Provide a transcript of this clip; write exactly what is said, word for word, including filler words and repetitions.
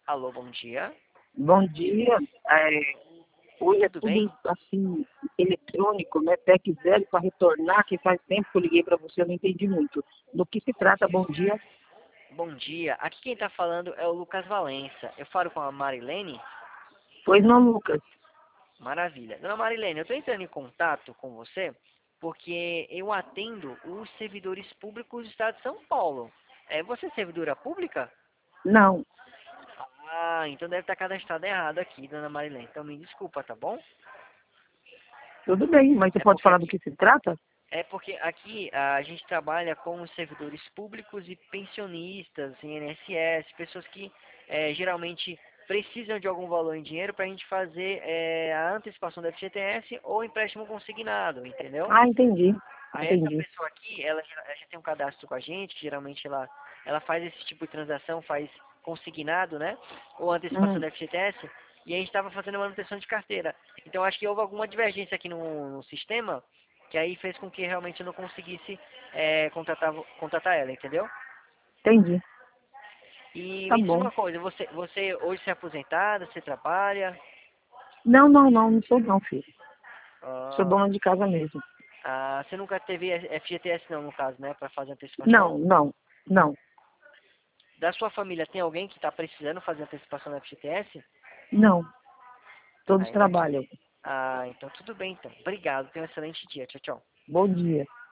Alô, bom dia. Bom dia. É, hoje é Tudo bem? tudo assim, eletrônico, né? Tec zero para retornar, que faz tempo que eu liguei para você, eu não entendi muito. Do que se trata, bom dia? Bom dia. Aqui quem tá falando é o Lucas Valença. Eu falo com a Marilene? Pois não, Lucas. Maravilha. Dona Marilene, eu tô entrando em contato com você porque eu atendo os servidores públicos do estado de São Paulo. É, você é servidora pública? Não, Ah, então deve estar cadastrado errado aqui, dona Marilene. Então me desculpa, tá bom? tudo bem, mas você É pode porque falar do aqui, que se trata? é porque aqui a gente trabalha com os servidores públicos e pensionistas, I N S S, pessoas que eh, geralmente precisam de algum valor em dinheiro para a gente fazer eh, a antecipação do F G T S ou empréstimo consignado, entendeu? Ah, entendi, Aí essa entendi. pessoa aqui, ela, já- ela já tem um cadastro com a gente, que geralmente ela, ela faz esse tipo de transação, faz consignado, né? Ou antecipação Hum, do F G T S, e a gente estava fazendo manutenção de carteira. Então acho que houve alguma divergência aqui no, no sistema, que aí fez com que realmente eu não conseguisse é, contratar, contratar ela, entendeu? entendi. E Tá me diz bom. uma coisa, você, você hoje se é aposentada, você trabalha? Não, não, não, não sou não, filho. Sou Ah, dona de casa mesmo. ah, você nunca teve F G T S não, no caso, né, para fazer antecipação? Não, não, não, Da sua família tem alguém que está precisando fazer antecipação do F G T S? não. Todos Ainda aqui. trabalham. Ah, então tudo bem então. Obrigado, tenha um excelente dia. Tchau, tchau. Bom dia.